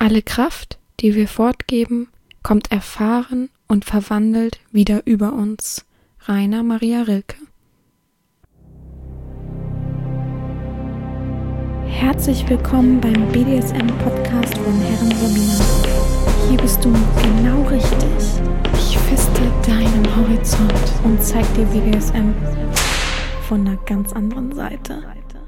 Alle Kraft, die wir fortgeben, kommt erfahren und verwandelt wieder über uns. Rainer Maria Rilke. Herzlich willkommen beim BDSM-Podcast von Herren Sabina. Hier bist du genau richtig. Ich feste deinen Horizont und zeig dir BDSM von einer ganz anderen Seite.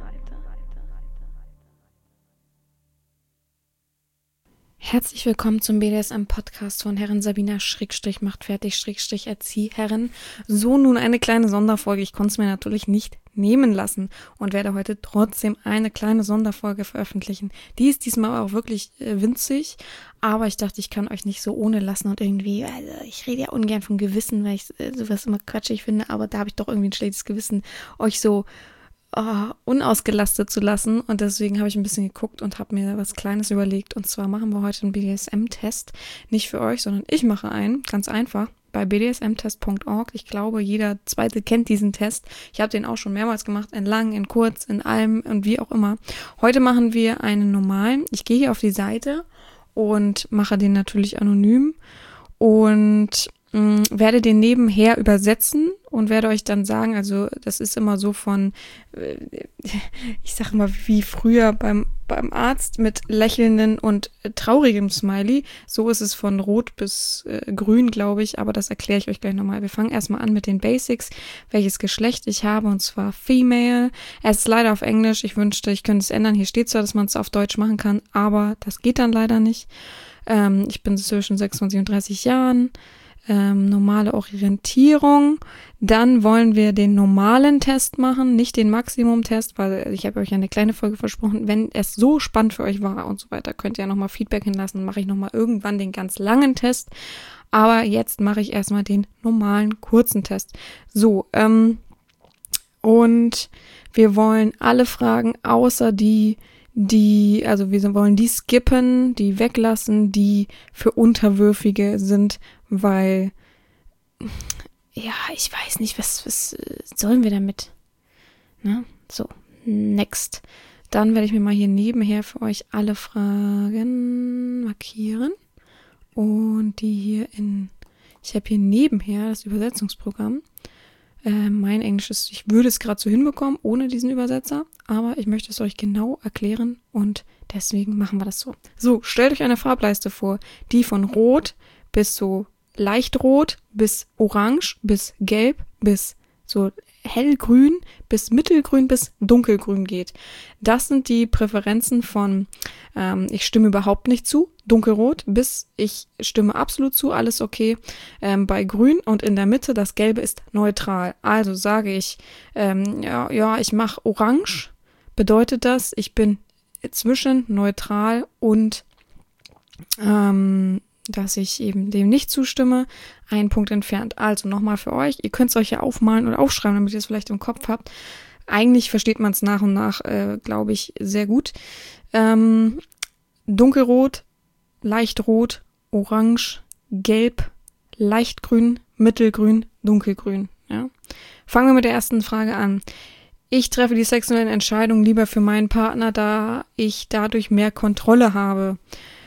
Herzlich willkommen zum BDSM-Podcast von Herren Sabina /machtfertig Erzieherin. So, nun eine kleine Sonderfolge. Ich konnte es mir natürlich nicht nehmen lassen und werde heute trotzdem eine kleine Sonderfolge veröffentlichen. Die ist diesmal auch wirklich winzig, aber ich dachte, ich kann euch nicht so ohne lassen und irgendwie, also ich rede ja ungern vom Gewissen, weil ich sowas immer quatschig finde, aber da habe ich doch irgendwie ein schlechtes Gewissen, euch so unausgelastet zu lassen, und deswegen habe ich ein bisschen geguckt und habe mir was Kleines überlegt, und zwar machen wir heute einen BDSM-Test, nicht für euch, sondern ich mache einen, ganz einfach, bei bdsmtest.org. Ich glaube, jeder Zweite kennt diesen Test. Ich habe den auch schon mehrmals gemacht, in lang, in kurz, in allem und wie auch immer. Heute machen wir einen normalen. Ich gehe hier auf die Seite und mache den natürlich anonym und werde den nebenher übersetzen und werde euch dann sagen, also das ist immer so von, ich sag mal, wie früher beim Arzt mit lächelnden und traurigem Smiley. So ist es von rot bis grün, glaube ich, aber das erkläre ich euch gleich nochmal. Wir fangen erstmal an mit den Basics, welches Geschlecht ich habe, und zwar Female. Es ist leider auf Englisch. Ich wünschte, ich könnte es ändern. Hier steht zwar, dass man es auf Deutsch machen kann, aber das geht dann leider nicht. Ich bin zwischen 26 und 30 Jahren. Normale Orientierung. Dann wollen wir den normalen Test machen, nicht den Maximum-Test, weil ich habe euch eine kleine Folge versprochen. Wenn es so spannend für euch war und so weiter, könnt ihr ja nochmal Feedback hinlassen. Mache ich nochmal irgendwann den ganz langen Test. Aber jetzt mache ich erstmal den normalen, kurzen Test. So, und wir wollen alle Fragen, außer also wir wollen die skippen, die weglassen, die für Unterwürfige sind, weil, ja, ich weiß nicht, was sollen wir damit? Ne? So, next. Dann werde ich mir mal hier nebenher für euch alle Fragen markieren und die hier ich habe hier nebenher das Übersetzungsprogramm. Mein Englisch ist, ich würde es gerade so hinbekommen, ohne diesen Übersetzer, aber ich möchte es euch genau erklären und deswegen machen wir das so. So, stellt euch eine Farbleiste vor, die von Rot bis so leicht rot, bis orange, bis gelb, bis so hellgrün, bis mittelgrün, bis dunkelgrün geht. Das sind die Präferenzen von ich stimme überhaupt nicht zu, dunkelrot, bis ich stimme absolut zu, alles okay, bei grün, und in der Mitte das Gelbe ist neutral. Also sage ich, ich mache orange, bedeutet das, ich bin zwischen neutral und dass ich eben dem nicht zustimme, einen Punkt entfernt. Also nochmal für euch, ihr könnt es euch ja aufmalen oder aufschreiben, damit ihr es vielleicht im Kopf habt. Eigentlich versteht man es nach und nach, glaube ich, sehr gut. Dunkelrot, leicht rot, orange, gelb, leichtgrün, mittelgrün, dunkelgrün. Ja? Fangen wir mit der ersten Frage an. Ich treffe die sexuellen Entscheidungen lieber für meinen Partner, da ich dadurch mehr Kontrolle habe.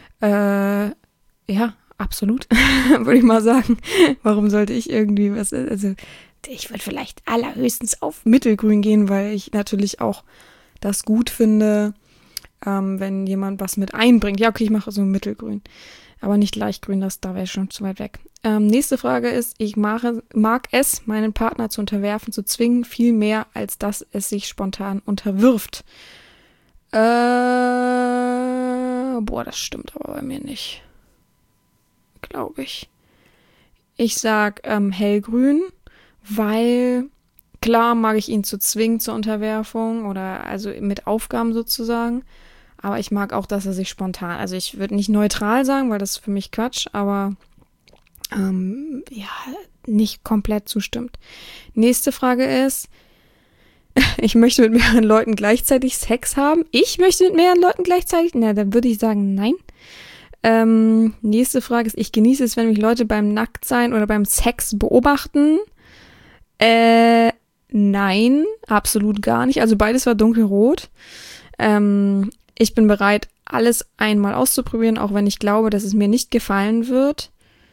Ja, absolut, würde ich mal sagen. Warum sollte ich irgendwie also ich würde vielleicht allerhöchstens auf mittelgrün gehen, weil ich natürlich auch das gut finde, wenn jemand was mit einbringt. Ja, okay, ich mache so mittelgrün, aber nicht leichtgrün, da wäre schon zu weit weg. Nächste Frage ist, ich mag es, meinen Partner zu unterwerfen, zu zwingen, viel mehr, als dass es sich spontan unterwirft. Das stimmt aber bei mir nicht. Glaube ich. Ich sag hellgrün, weil klar mag ich ihn zu zwingen zur Unterwerfung oder also mit Aufgaben sozusagen, aber ich mag auch, dass er sich spontan, also ich würde nicht neutral sagen, weil das ist für mich Quatsch, aber nicht komplett zustimmt. Nächste Frage ist, ich möchte mit mehreren Leuten gleichzeitig Sex haben. Ich möchte mit mehreren Leuten gleichzeitig? Na, dann würde ich sagen, nein. Nächste Frage ist, ich genieße es, wenn mich Leute beim Nacktsein oder beim Sex beobachten. Nein, absolut gar nicht. Also beides war dunkelrot. Ich bin bereit, alles einmal auszuprobieren, auch wenn ich glaube, dass es mir nicht gefallen wird.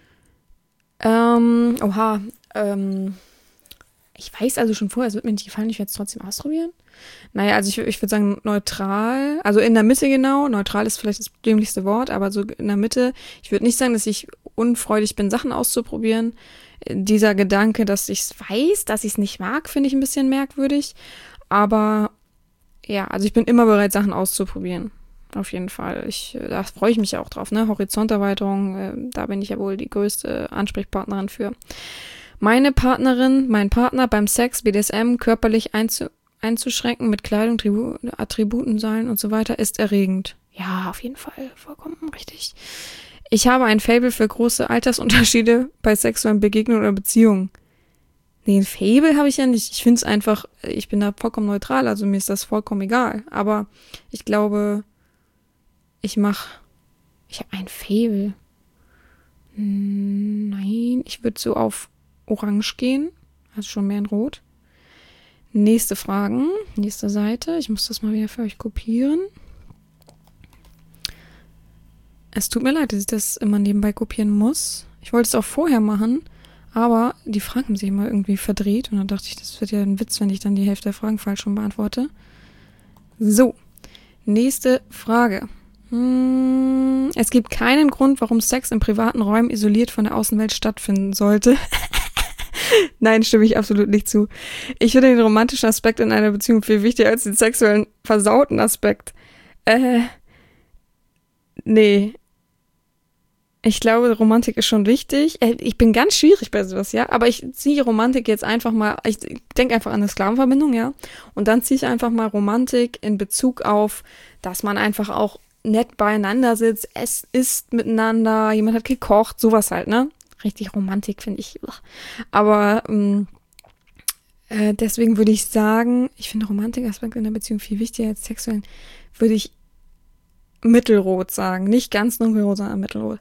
Ich weiß also schon vorher, es wird mir nicht gefallen, ich werde es trotzdem ausprobieren. Naja, also ich würde sagen neutral, also in der Mitte genau. Neutral ist vielleicht das dämlichste Wort, aber so in der Mitte. Ich würde nicht sagen, dass ich unfreudig bin, Sachen auszuprobieren. Dieser Gedanke, dass ich es weiß, dass ich es nicht mag, finde ich ein bisschen merkwürdig. Aber ja, also ich bin immer bereit, Sachen auszuprobieren. Auf jeden Fall. Da freue ich mich auch drauf, ne? Horizonterweiterung, da bin ich ja wohl die größte Ansprechpartnerin für. Meine Partnerin, mein Partner beim Sex, BDSM, körperlich einzuschränken mit Kleidung, Attributen, Seilen und so weiter, ist erregend. Ja, auf jeden Fall. Vollkommen richtig. Ich habe ein Faible für große Altersunterschiede bei sexuellen Begegnungen oder Beziehungen. Nee, ein Faible habe ich ja nicht. Ich finde es einfach, ich bin da vollkommen neutral, also mir ist das vollkommen egal. Aber ich glaube, ich habe ein Faible. Nein, ich würde so auf Orange gehen, also schon mehr in Rot. Nächste Fragen, nächste Seite. Ich muss das mal wieder für euch kopieren. Es tut mir leid, dass ich das immer nebenbei kopieren muss. Ich wollte es auch vorher machen, aber die Fragen haben sich immer irgendwie verdreht und dann dachte ich, das wird ja ein Witz, wenn ich dann die Hälfte der Fragen falsch schon beantworte. So, nächste Frage. Es gibt keinen Grund, warum Sex in privaten Räumen isoliert von der Außenwelt stattfinden sollte. Nein, stimme ich absolut nicht zu. Ich finde den romantischen Aspekt in einer Beziehung viel wichtiger als den sexuellen versauten Aspekt. Nee. Ich glaube, Romantik ist schon wichtig. Ich bin ganz schwierig bei sowas, ja. Aber ich ziehe Romantik jetzt einfach mal, ich denke einfach an eine Sklavenverbindung, ja. Und dann ziehe ich einfach mal Romantik in Bezug auf, dass man einfach auch nett beieinander sitzt, es isst miteinander, jemand hat gekocht, sowas halt, ne? Richtig Romantik, finde ich. Aber deswegen würde ich sagen, ich finde Romantikaspekte in der Beziehung viel wichtiger als sexuellen, würde ich mittelrot sagen. Nicht ganz dunkelrot, sondern mittelrot.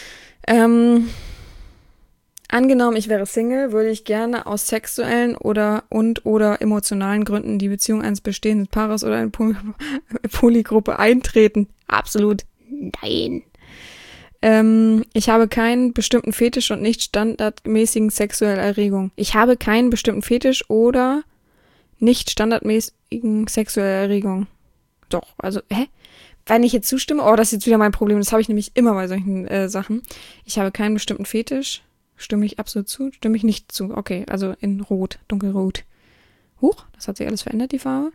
Angenommen, ich wäre Single, würde ich gerne aus sexuellen oder emotionalen Gründen die Beziehung eines bestehenden Paares oder eine Polygruppe eintreten. Absolut nein. Ich habe keinen bestimmten Fetisch und nicht standardmäßigen sexuelle Erregung. Ich habe keinen bestimmten Fetisch oder nicht standardmäßigen sexuelle Erregung. Doch, also, wenn ich jetzt zustimme, das ist jetzt wieder mein Problem, das habe ich nämlich immer bei solchen Sachen. Ich habe keinen bestimmten Fetisch. Stimme ich absolut zu? Stimme ich nicht zu? Okay, also in Rot, dunkelrot. Huch, das hat sich alles verändert, die Farbe.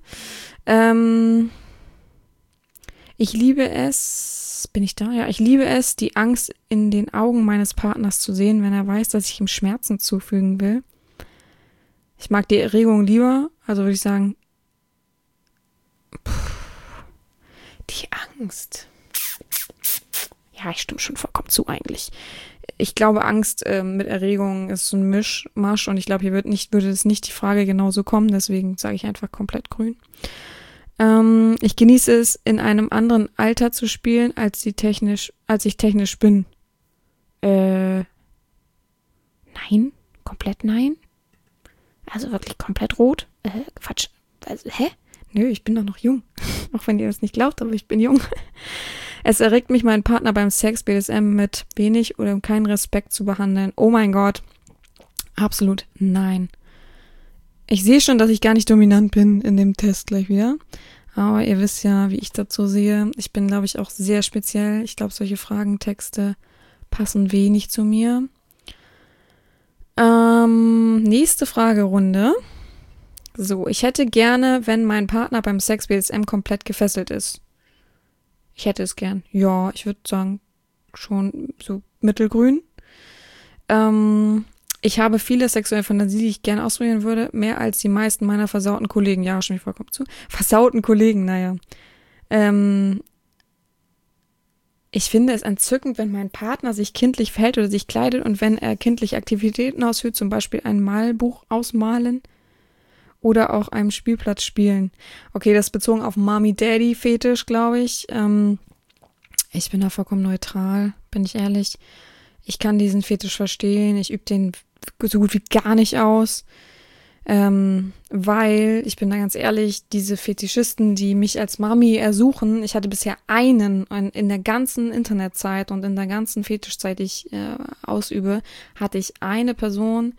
Ich liebe es, bin ich da? Ja, ich liebe es, die Angst in den Augen meines Partners zu sehen, wenn er weiß, dass ich ihm Schmerzen zufügen will. Ich mag die Erregung lieber, also würde ich sagen, die Angst. Ja, ich stimme schon vollkommen zu eigentlich. Ich glaube, Angst mit Erregung ist so ein Mischmasch und ich glaube, hier würde es nicht die Frage genauso kommen, deswegen sage ich einfach komplett grün. Ich genieße es, in einem anderen Alter zu spielen, als ich technisch bin. Nein, komplett nein. Also wirklich komplett rot. Quatsch. Also, Nö, ich bin doch noch jung. Auch wenn ihr das nicht glaubt, aber ich bin jung. Es erregt mich, meinen Partner beim Sex BDSM mit wenig oder keinen Respekt zu behandeln. Oh mein Gott. Absolut nein. Ich sehe schon, dass ich gar nicht dominant bin in dem Test gleich wieder. Aber ihr wisst ja, wie ich dazu sehe. Ich bin, glaube ich, auch sehr speziell. Ich glaube, solche Fragentexte passen wenig zu mir. Nächste Fragerunde. So, ich hätte gerne, wenn mein Partner beim Sex BDSM komplett gefesselt ist. Ich hätte es gern. Ja, ich würde sagen, schon so mittelgrün. Ich habe viele sexuelle Fantasien, die ich gerne ausprobieren würde. Mehr als die meisten meiner versauten Kollegen. Ja, schon vollkommen zu. Versauten Kollegen, naja. Ich finde es entzückend, wenn mein Partner sich kindlich verhält oder sich kleidet und wenn er kindliche Aktivitäten ausführt, zum Beispiel ein Malbuch ausmalen oder auch einem Spielplatz spielen. Okay, das ist bezogen auf Mommy-Daddy-Fetisch, glaube ich. Ich bin da vollkommen neutral, bin ich ehrlich. Ich kann diesen Fetisch verstehen. Ich übe den so gut wie gar nicht aus. Weil, ich bin da ganz ehrlich, diese Fetischisten, die mich als Mami ersuchen, ich hatte bisher einen in der ganzen Internetzeit und in der ganzen Fetischzeit, die ich ausübe, hatte ich eine Person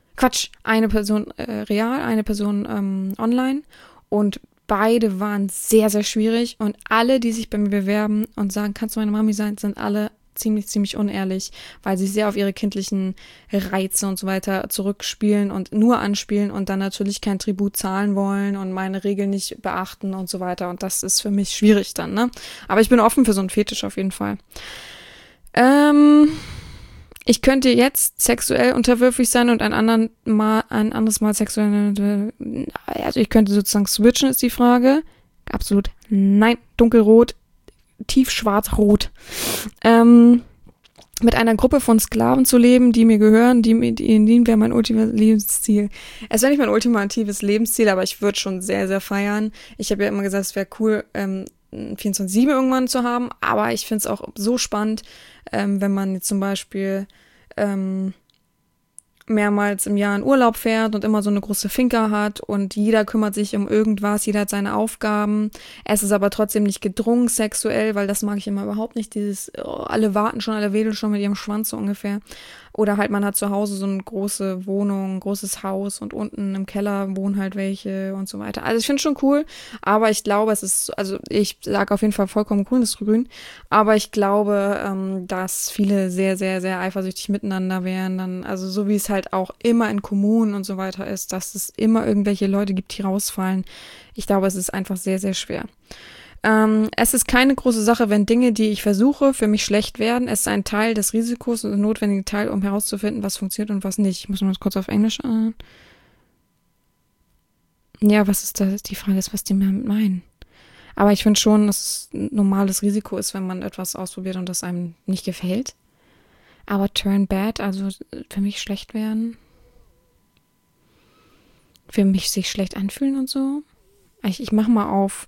real, eine Person online und beide waren sehr, sehr schwierig und alle, die sich bei mir bewerben und sagen, kannst du meine Mami sein, sind alle ziemlich unehrlich, weil sie sehr auf ihre kindlichen Reize und so weiter zurückspielen und nur anspielen und dann natürlich kein Tribut zahlen wollen und meine Regeln nicht beachten und so weiter. Und das ist für mich schwierig dann, ne? Aber ich bin offen für so einen Fetisch auf jeden Fall. Ich könnte jetzt sexuell unterwürfig sein und ein anderes Mal sexuell, also ich könnte sozusagen switchen, ist die Frage. Absolut nein, dunkelrot, tiefschwarz-rot. Mit einer Gruppe von Sklaven zu leben, die mir gehören, die wäre mein ultimatives Lebensziel. Es wäre nicht mein ultimatives Lebensziel, aber ich würde schon sehr, sehr feiern. Ich habe ja immer gesagt, es wäre cool, 24/7 irgendwann zu haben, aber ich finde es auch so spannend, wenn man jetzt zum Beispiel mehrmals im Jahr in Urlaub fährt und immer so eine große Finca hat und jeder kümmert sich um irgendwas, jeder hat seine Aufgaben. Es ist aber trotzdem nicht gedrungen sexuell, weil das mag ich immer überhaupt nicht, dieses alle warten schon, alle wedeln schon mit ihrem Schwanz so ungefähr. Oder halt man hat zu Hause so eine große Wohnung, ein großes Haus und unten im Keller wohnen halt welche und so weiter. Also ich finde es schon cool, aber ich glaube, ich sage auf jeden Fall vollkommen grün, aber ich glaube, dass viele sehr, sehr, sehr eifersüchtig miteinander wären dann, also so wie es halt auch immer in Kommunen und so weiter ist, dass es immer irgendwelche Leute gibt, die rausfallen. Ich glaube, es ist einfach sehr, sehr schwer. Es ist keine große Sache, wenn Dinge, die ich versuche, für mich schlecht werden. Es ist ein Teil des Risikos und ein notwendiger Teil, um herauszufinden, was funktioniert und was nicht. Ich muss mal das kurz auf Englisch an. Ja, was ist das? Die Frage ist, was die damit meinen. Aber ich finde schon, dass es ein normales Risiko ist, wenn man etwas ausprobiert und das einem nicht gefällt. Aber turn bad, also für mich schlecht werden. Für mich sich schlecht anfühlen und so. Ich mache mal auf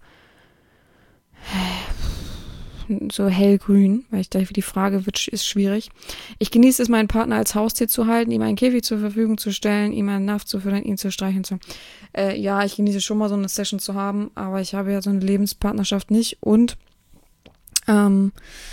so hellgrün, weil ich dachte, die Frage ist schwierig. Ich genieße es, meinen Partner als Haustier zu halten, ihm einen Käfig zur Verfügung zu stellen, ihm einen Napf zu füttern, ihn zu streicheln. Ja, ich genieße schon mal so eine Session zu haben, aber ich habe ja so eine Lebenspartnerschaft nicht und ja,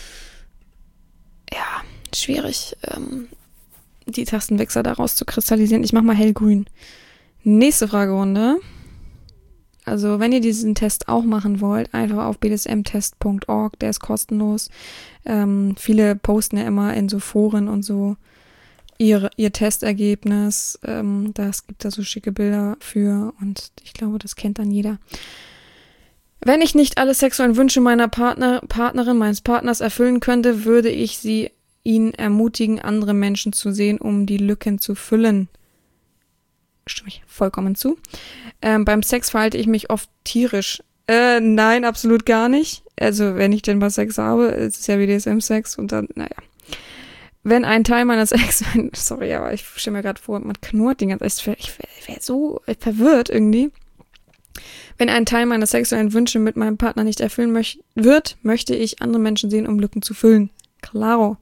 schwierig, die Tastenwechsel daraus zu kristallisieren. Ich mache mal hellgrün. Nächste Fragerunde. Also wenn ihr diesen Test auch machen wollt, einfach auf bdsmtest.org, der ist kostenlos. Viele posten ja immer in so Foren und so ihr Testergebnis. Das gibt da so schicke Bilder für und ich glaube, das kennt dann jeder. Wenn ich nicht alle sexuellen Wünsche meiner Partnerin, meines Partners erfüllen könnte, würde ich ihn ermutigen, andere Menschen zu sehen, um die Lücken zu füllen. Stimme ich vollkommen zu. Beim Sex verhalte ich mich oft tierisch. Nein, absolut gar nicht. Also, wenn ich denn mal Sex habe, ist es ja BDSM-Sex und dann, naja. Wenn ein Teil meiner Sex, sorry, aber ich stelle mir gerade vor, man knurrt den ganzen Tag. Ich wäre so verwirrt irgendwie. Wenn ein Teil meiner sexuellen Wünsche mit meinem Partner nicht erfüllen möchte ich andere Menschen sehen, um Lücken zu füllen. Claro.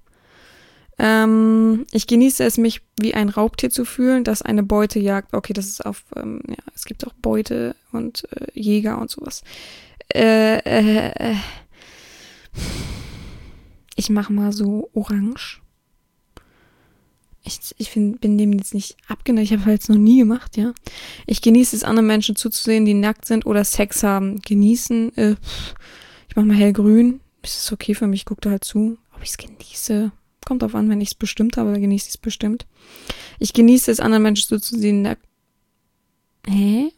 Ich genieße es, mich wie ein Raubtier zu fühlen, das eine Beute jagt. Okay, das ist es gibt auch Beute und Jäger und sowas. Ich mache mal so orange. Ich bin dem jetzt nicht abgeneigt, ich habe halt noch nie gemacht, ja. Ich genieße es, anderen Menschen zuzusehen, die nackt sind oder Sex haben. Genießen, ich mache mal hellgrün. Ist es okay für mich, ich gucke da halt zu. Ob ich es genieße, kommt drauf an, wenn ich es bestimmt habe, dann genieße ich es bestimmt. Ich genieße es, anderen Menschen zuzusehen, nackt. Hä?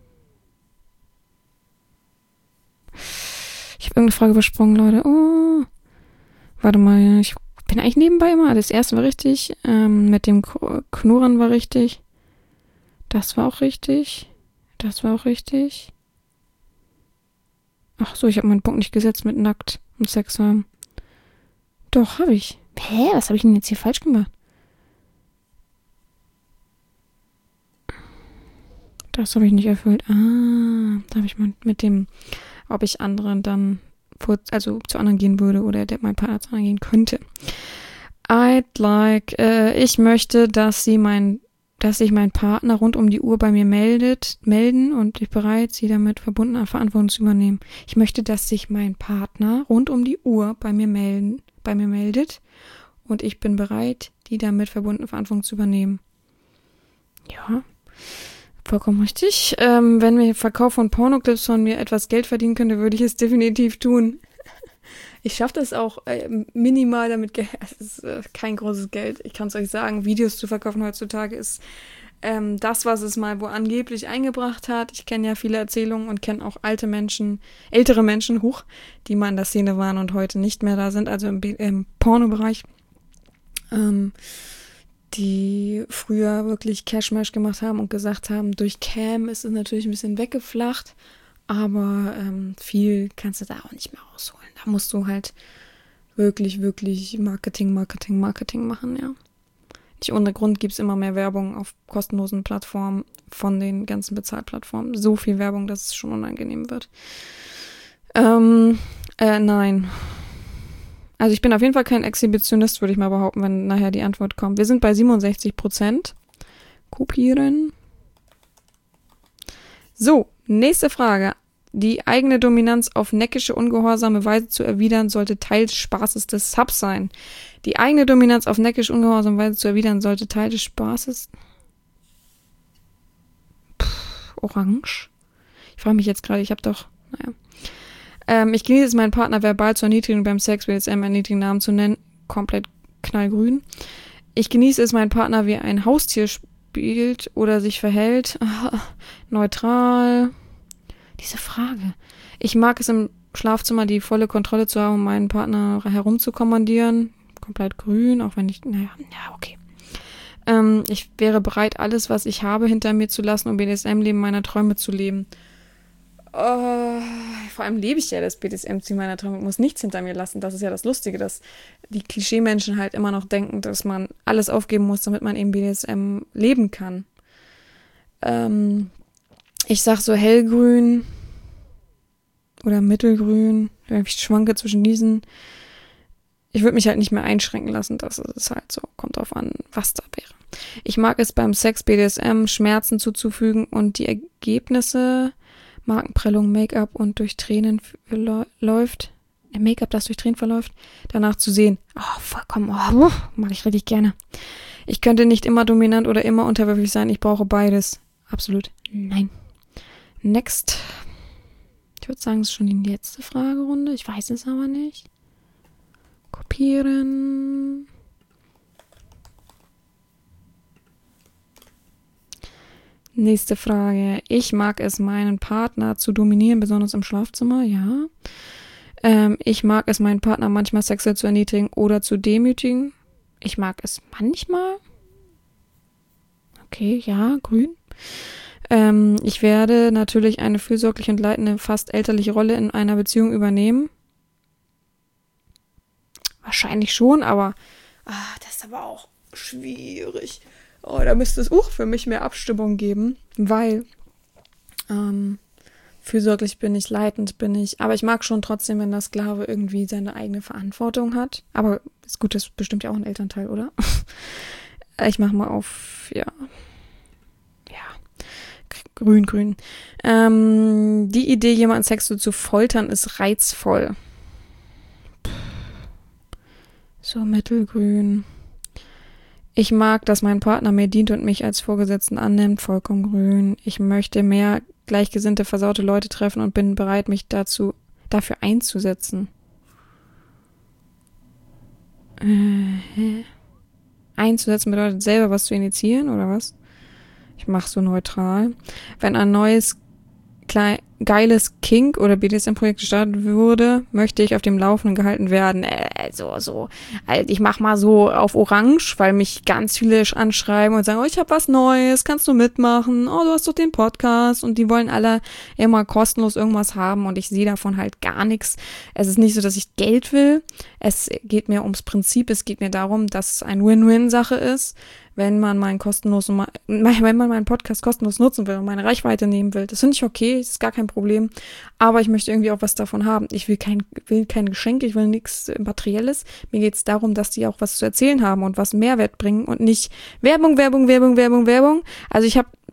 Ich habe irgendeine Frage übersprungen, Leute. Oh. Warte mal, ich bin eigentlich nebenbei immer. Das erste war richtig. Mit dem Knurren war richtig. Das war auch richtig. Das war auch richtig. Ach so, ich habe meinen Punkt nicht gesetzt mit nackt und Sex haben. Doch, habe ich. Hä? Was habe ich denn jetzt hier falsch gemacht? Das habe ich nicht erfüllt. Ah, da habe ich mal mit dem, ob ich anderen dann zu anderen gehen würde oder mein Partner zu anderen gehen könnte. Ich möchte, dass sie dass sich mein Partner rund um die Uhr bei mir melden und ich bereit, sie damit verbundene Verantwortung zu übernehmen. Ich möchte, dass sich mein Partner rund um die Uhr bei mir meldet und ich bin bereit, die damit verbundene Verantwortung zu übernehmen. Ja, vollkommen richtig. Wenn mir Verkauf von Pornoclips von mir etwas Geld verdienen könnte, würde ich es definitiv tun. Ich schaffe das auch minimal damit Geld. Es ist kein großes Geld. Ich kann es euch sagen, Videos zu verkaufen heutzutage ist das, was es mal wo angeblich eingebracht hat. Ich kenne ja viele Erzählungen und kenne auch ältere Menschen, die mal in der Szene waren und heute nicht mehr da sind, also im Pornobereich, die früher wirklich Cashmash gemacht haben und gesagt haben, durch Cam ist es natürlich ein bisschen weggeflacht, aber viel kannst du da auch nicht mehr rausholen. Da musst du halt wirklich, wirklich Marketing machen, ja. Nicht ohne Grund gibt es immer mehr Werbung auf kostenlosen Plattformen von den ganzen Bezahlplattformen. So viel Werbung, dass es schon unangenehm wird. Nein. Also ich bin auf jeden Fall kein Exhibitionist, würde ich mal behaupten, wenn nachher die Antwort kommt. Wir sind bei 67%. Kopieren. So, nächste Frage. Die eigene Dominanz auf neckische, ungehorsame Weise zu erwidern, sollte Teil des Spaßes des Subs sein. Die eigene Dominanz auf neckische, ungehorsame Weise zu erwidern, sollte Teil des Spaßes... Orange? Ich frage mich jetzt gerade, ich genieße es, meinen Partner verbal zu erniedrigen, beim Sex BDSM einen niedrigen Namen zu nennen. Komplett knallgrün. Ich genieße es, meinen Partner wie ein Haustier spielt oder sich verhält. Neutral. Diese Frage. Ich mag es im Schlafzimmer die volle Kontrolle zu haben, um meinen Partner herumzukommandieren. Komplett grün, auch wenn ich, okay. Ich wäre bereit, alles, was ich habe, hinter mir zu lassen, um BDSM-Leben meiner Träume zu leben. Vor allem lebe ich ja das BDSM-Ziel meiner Träume, muss nichts hinter mir lassen. Das ist ja das Lustige, dass die Klischee-Menschen halt immer noch denken, dass man alles aufgeben muss, damit man eben BDSM leben kann. Ich sag so hellgrün oder mittelgrün. Ich schwanke zwischen diesen. Ich würde mich halt nicht mehr einschränken lassen. Das ist halt so. Kommt drauf an, was da wäre. Ich mag es beim Sex BDSM Schmerzen zuzufügen und die Ergebnisse, Markenprellung, Make-up und durch Tränen verläuft. Make-up, das durch Tränen verläuft, danach zu sehen. Vollkommen. Mag ich richtig gerne. Ich könnte nicht immer dominant oder immer unterwürfig sein. Ich brauche beides. Absolut. Nein. Next. Ich würde sagen, es ist schon die letzte Fragerunde. Ich weiß es aber nicht. Kopieren. Nächste Frage. Ich mag es, meinen Partner zu dominieren, besonders im Schlafzimmer. Ja. Ich mag es, meinen Partner manchmal sexuell zu erniedrigen oder zu demütigen. Ich mag es manchmal. Okay, ja, grün. Ich werde natürlich eine fürsorgliche und leitende, fast elterliche Rolle in einer Beziehung übernehmen. Wahrscheinlich schon, aber das ist aber auch schwierig. Da müsste es für mich mehr Abstimmung geben, weil fürsorglich bin ich, leitend bin ich. Aber ich mag schon trotzdem, wenn der Sklave irgendwie seine eigene Verantwortung hat. Aber ist gut, das ist bestimmt ja auch ein Elternteil, oder? Ich mache mal auf, grün. Die Idee, jemanden sexuell zu foltern, ist reizvoll. So, mittelgrün. Ich mag, dass mein Partner mir dient und mich als Vorgesetzten annimmt. Vollkommen grün. Ich möchte mehr gleichgesinnte, versaute Leute treffen und bin bereit, mich dafür einzusetzen. Einzusetzen bedeutet selber was zu initiieren, oder was? Ich mache so neutral. Wenn ein neues, geiles Kink- oder BDSM-Projekt gestartet würde, möchte ich auf dem Laufenden gehalten werden. Ich mach mal so auf Orange, weil mich ganz viele anschreiben und sagen, ich habe was Neues, kannst du mitmachen? Du hast doch den Podcast. Und die wollen alle immer kostenlos irgendwas haben und ich sehe davon halt gar nichts. Es ist nicht so, dass ich Geld will. Es geht mir ums Prinzip. Es geht mir darum, dass es eine Win-Win-Sache ist. wenn man meinen Podcast kostenlos nutzen will und meine Reichweite nehmen will. Das finde ich okay, das ist gar kein Problem. Aber ich möchte irgendwie auch was davon haben. Ich will kein Geschenk, ich will nichts Materielles. Mir geht es darum, dass die auch was zu erzählen haben und was Mehrwert bringen und nicht Werbung. Also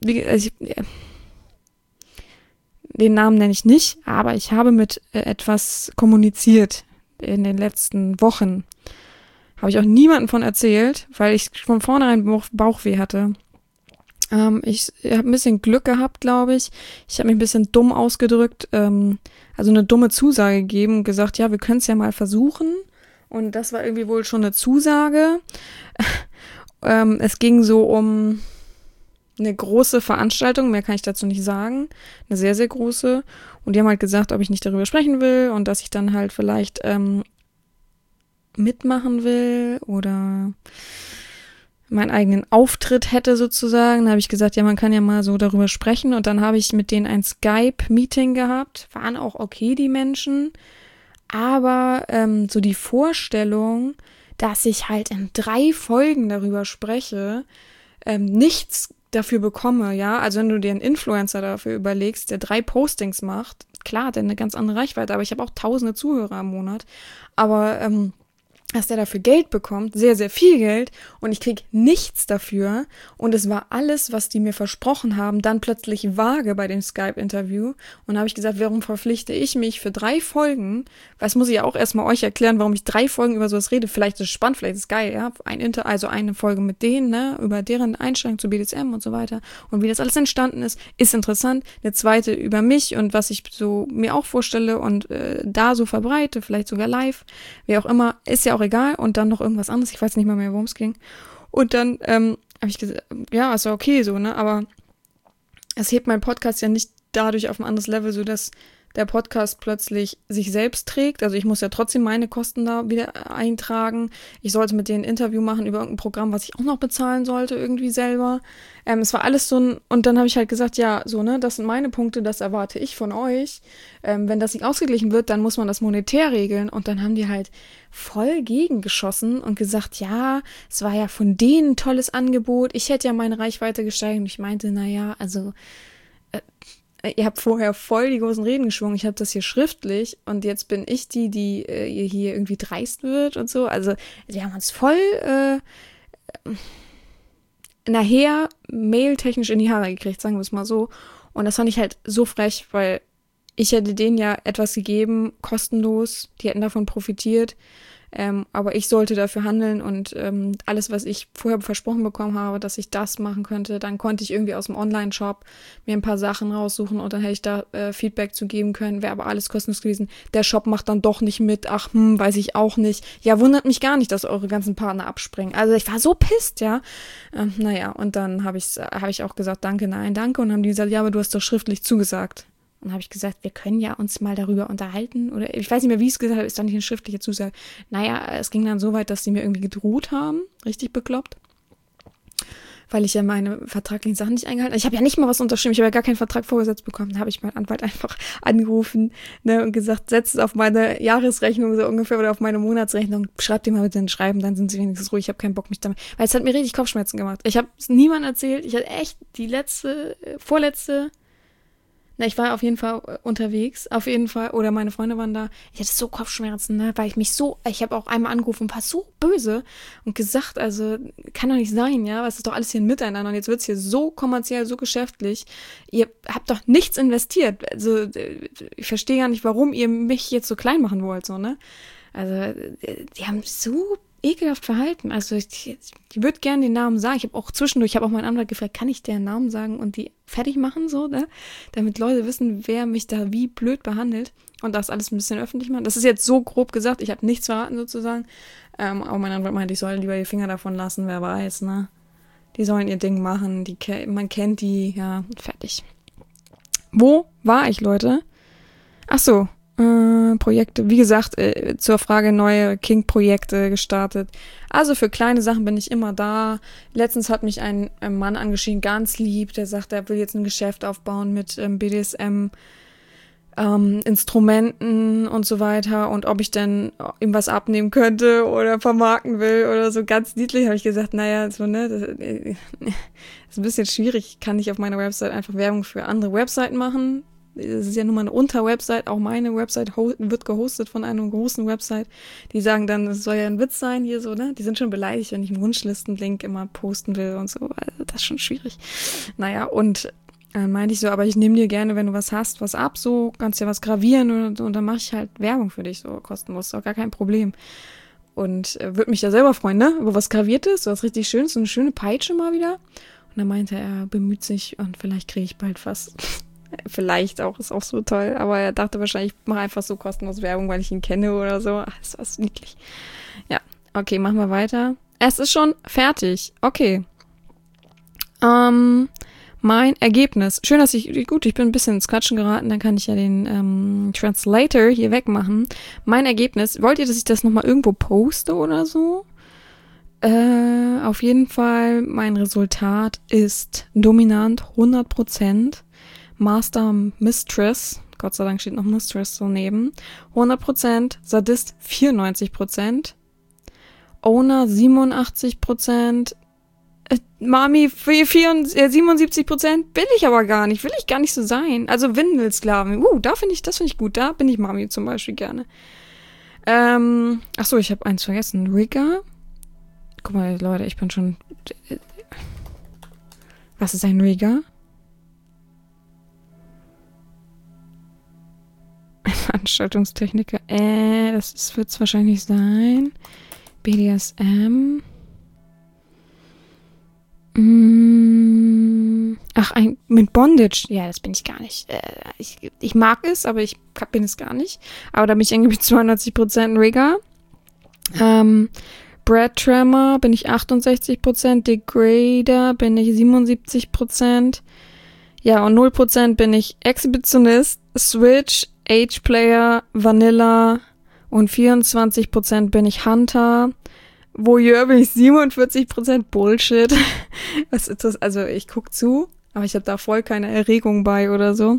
den Namen nenne ich nicht, aber ich habe mit etwas kommuniziert in den letzten Wochen. Habe ich auch niemandem von erzählt, weil ich von vornherein Bauchweh hatte. Ich habe ein bisschen Glück gehabt, glaube ich. Ich habe mich ein bisschen dumm ausgedrückt, also eine dumme Zusage gegeben und gesagt, ja, wir können es ja mal versuchen. Und das war irgendwie wohl schon eine Zusage. Es ging so um eine große Veranstaltung, mehr kann ich dazu nicht sagen, eine sehr, sehr große. Und die haben halt gesagt, ob ich nicht darüber sprechen will und dass ich dann halt vielleicht mitmachen will oder meinen eigenen Auftritt hätte sozusagen. Da habe ich gesagt, ja, man kann ja mal so darüber sprechen. Und dann habe ich mit denen ein Skype-Meeting gehabt. Waren auch okay, die Menschen. Aber so die Vorstellung, dass ich halt in 3 Folgen darüber spreche, nichts dafür bekomme, ja. Also wenn du dir einen Influencer dafür überlegst, der 3 Postings macht, klar, der hat eine ganz andere Reichweite, aber ich habe auch tausende Zuhörer im Monat. Aber dass der dafür Geld bekommt, sehr, sehr viel Geld und ich krieg nichts dafür und es war alles, was die mir versprochen haben, dann plötzlich vage bei dem Skype-Interview und da habe ich gesagt, warum verpflichte ich mich für 3 Folgen, was muss ich ja auch erstmal euch erklären, warum ich 3 Folgen über sowas rede, vielleicht ist es spannend, vielleicht ist es geil, ja, also eine Folge mit denen, ne, über deren Einstellung zu BDSM und so weiter und wie das alles entstanden ist interessant, eine zweite über mich und was ich so mir auch vorstelle und da so verbreite, vielleicht sogar live, wie auch immer, ist ja auch egal und dann noch irgendwas anderes, ich weiß nicht mal mehr, worum es ging. Und dann habe ich gesagt, ja, ist ja okay so, ne, aber es hebt mein Podcast ja nicht dadurch auf ein anderes Level, so dass der Podcast plötzlich sich selbst trägt. Also ich muss ja trotzdem meine Kosten da wieder eintragen. Ich sollte mit denen ein Interview machen über irgendein Programm, was ich auch noch bezahlen sollte, irgendwie selber. Es war alles so ein, und dann habe ich halt gesagt, ja, so, ne, das sind meine Punkte, das erwarte ich von euch. Wenn das nicht ausgeglichen wird, dann muss man das monetär regeln. Und dann haben die halt voll gegengeschossen und gesagt, ja, es war ja von denen ein tolles Angebot. Ich hätte ja meine Reichweite gesteigert. Und ich meinte, naja, also ihr habt vorher voll die großen Reden geschwungen, ich habe das hier schriftlich und jetzt bin ich die ihr hier irgendwie dreist wird und so. Also wir haben uns voll nachher mailtechnisch in die Haare gekriegt, sagen wir es mal so. Und das fand ich halt so frech, weil ich hätte denen ja etwas gegeben, kostenlos, die hätten davon profitiert. Aber ich sollte dafür handeln und alles, was ich vorher versprochen bekommen habe, dass ich das machen könnte, dann konnte ich irgendwie aus dem Online-Shop mir ein paar Sachen raussuchen und dann hätte ich da Feedback zu geben können, wäre aber alles kostenlos gewesen. Der Shop macht dann doch nicht mit, weiß ich auch nicht. Ja, wundert mich gar nicht, dass eure ganzen Partner abspringen. Also ich war so pisst, ja. Naja, und dann habe ich auch gesagt, danke, nein, danke. Und dann haben die gesagt, ja, aber du hast doch schriftlich zugesagt. Und habe ich gesagt, wir können ja uns mal darüber unterhalten. Oder ich weiß nicht mehr, wie ich es gesagt habe, ist dann nicht eine schriftliche Zusage. Naja, es ging dann so weit, dass die mir irgendwie gedroht haben. Richtig bekloppt. Weil ich ja meine vertraglichen Sachen nicht eingehalten habe. Ich habe ja nicht mal was unterschrieben. Ich habe ja gar keinen Vertrag vorgesetzt bekommen. Da habe ich meinen Anwalt einfach angerufen, ne, und gesagt, setz es auf meine Jahresrechnung so ungefähr oder auf meine Monatsrechnung. Schreibt dir mal bitte ein Schreiben, dann sind sie wenigstens ruhig. Ich habe keinen Bock, mich damit... Weil es hat mir richtig Kopfschmerzen gemacht. Ich habe es niemandem erzählt. Ich hatte echt ich war auf jeden Fall unterwegs, auf jeden Fall, oder meine Freunde waren da. Ich hatte so Kopfschmerzen, ne, weil ich habe auch einmal angerufen und war so böse und gesagt, also, kann doch nicht sein, ja, was ist doch alles hier ein Miteinander und jetzt wird's hier so kommerziell, so geschäftlich. Ihr habt doch nichts investiert, also, ich verstehe gar nicht, warum ihr mich jetzt so klein machen wollt, so, ne. Also, die haben so ekelhaft verhalten. Also ich würde gerne den Namen sagen. Ich habe auch meinen Anwalt gefragt, kann ich deren Namen sagen und die fertig machen, so, ne? Damit Leute wissen, wer mich da wie blöd behandelt und das alles ein bisschen öffentlich machen. Das ist jetzt so grob gesagt, ich habe nichts verraten sozusagen. Aber mein Anwalt meinte, ich soll lieber die Finger davon lassen, wer weiß, ne? Die sollen ihr Ding machen, man kennt die, ja, fertig. Wo war ich, Leute? Ach so. Projekte, wie gesagt, zur Frage neue Kink-Projekte gestartet. Also für kleine Sachen bin ich immer da. Letztens hat mich ein Mann angeschrieben, ganz lieb, der sagt, er will jetzt ein Geschäft aufbauen mit BDSM, Instrumenten und so weiter und ob ich denn ihm was abnehmen könnte oder vermarkten will oder so. Ganz niedlich habe ich gesagt, naja, so, ne, das ist ein bisschen schwierig. Ich kann nicht auf meiner Website einfach Werbung für andere Webseiten machen. Das ist ja nun mal eine Unterwebsite. Auch meine Website wird gehostet von einer großen Website. Die sagen dann, es soll ja ein Witz sein hier so, ne? Die sind schon beleidigt, wenn ich einen Wunschlistenlink immer posten will und so. Also das ist schon schwierig. Naja, und dann meinte ich so, aber ich nehme dir gerne, wenn du was hast, was ab, so, kannst ja was gravieren und so, und dann mache ich halt Werbung für dich, so kostenlos, ist auch gar kein Problem. Und würde mich ja selber freuen, ne, über was Graviertes, so was richtig Schönes, so eine schöne Peitsche mal wieder. Und dann meinte er, bemüht sich und vielleicht kriege ich bald was. Vielleicht auch, ist auch so toll, aber er dachte wahrscheinlich, ich mache einfach so kostenlos Werbung, weil ich ihn kenne oder so. Ach, das war so niedlich. Ja, okay, machen wir weiter. Es ist schon fertig, okay. Mein Ergebnis. Schön, dass ich bin ein bisschen ins Quatschen geraten, dann kann ich ja den Translator hier wegmachen. Mein Ergebnis, wollt ihr, dass ich das nochmal irgendwo poste oder so? Auf jeden Fall, mein Resultat ist dominant 100%, Master Mistress, Gott sei Dank steht noch Mistress so neben, 100%, Sadist 94%, Owner 87%, Mami, 77% will ich aber gar nicht. Will ich gar nicht so sein. Also Windelsklaven. Das finde ich gut. Da bin ich Mami zum Beispiel gerne. Achso, ich habe eins vergessen. Rigger. Guck mal, Leute, ich bin schon... Was ist ein Rigger? Veranstaltungstechniker. Das wird es wahrscheinlich sein. BDSM. Ach, mit Bondage. Ja, das bin ich gar nicht. Ich mag es, aber ich bin es gar nicht. Aber da bin ich irgendwie 92% Rigger. Brad Tremor bin ich 68%. Degrader bin ich 77%. Ja, und 0% bin ich Exhibitionist, Switch, Age-Player, Vanilla und 24% bin ich Hunter. Voyeur bin ich 47% Bullshit. Was ist das? Also ich guck zu, aber ich habe da voll keine Erregung bei oder so.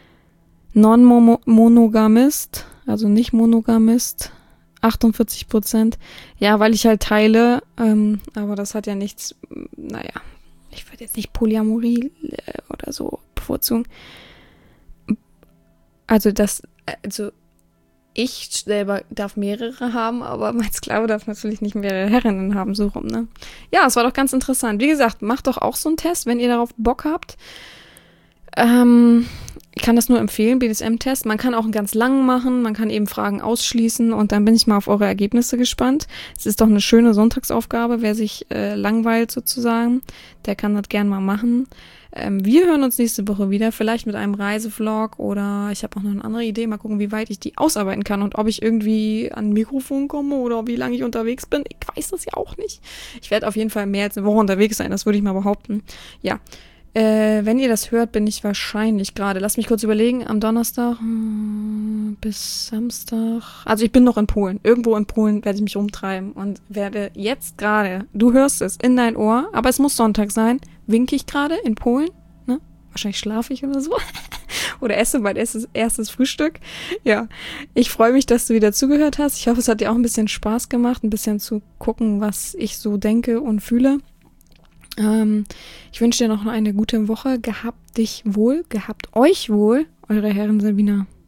Non-Monogamist, also nicht Monogamist, 48%. Ja, weil ich halt teile, aber das hat ja nichts, naja, ich würde jetzt nicht Polyamorie oder so bevorzugen. Also ich selber darf mehrere haben, aber mein Sklave darf natürlich nicht mehrere Herrinnen haben, so rum, ne? Ja, es war doch ganz interessant. Wie gesagt, macht doch auch so einen Test, wenn ihr darauf Bock habt. Ich kann das nur empfehlen, BDSM-Test. Man kann auch einen ganz langen machen, man kann eben Fragen ausschließen und dann bin ich mal auf eure Ergebnisse gespannt. Es ist doch eine schöne Sonntagsaufgabe, wer sich langweilt sozusagen, der kann das gern mal machen. Wir hören uns nächste Woche wieder, vielleicht mit einem Reisevlog oder ich habe auch noch eine andere Idee. Mal gucken, wie weit ich die ausarbeiten kann und ob ich irgendwie an ein Mikrofon komme oder wie lange ich unterwegs bin. Ich weiß das ja auch nicht. Ich werde auf jeden Fall mehr als eine Woche unterwegs sein, das würde ich mal behaupten. Ja, wenn ihr das hört, bin ich wahrscheinlich gerade, lasst mich kurz überlegen, am Donnerstag bis Samstag. Also ich bin noch in Polen. Irgendwo in Polen werde ich mich umtreiben und werde jetzt gerade, du hörst es in dein Ohr, aber es muss Sonntag sein, winke ich gerade in Polen, ne? Wahrscheinlich schlafe ich oder so. Oder esse mein erstes Frühstück. Ja, ich freue mich, dass du wieder zugehört hast. Ich hoffe, es hat dir auch ein bisschen Spaß gemacht, ein bisschen zu gucken, was ich so denke und fühle. Ich wünsche dir noch eine gute Woche. Gehabt euch wohl, eure Herren Sabina.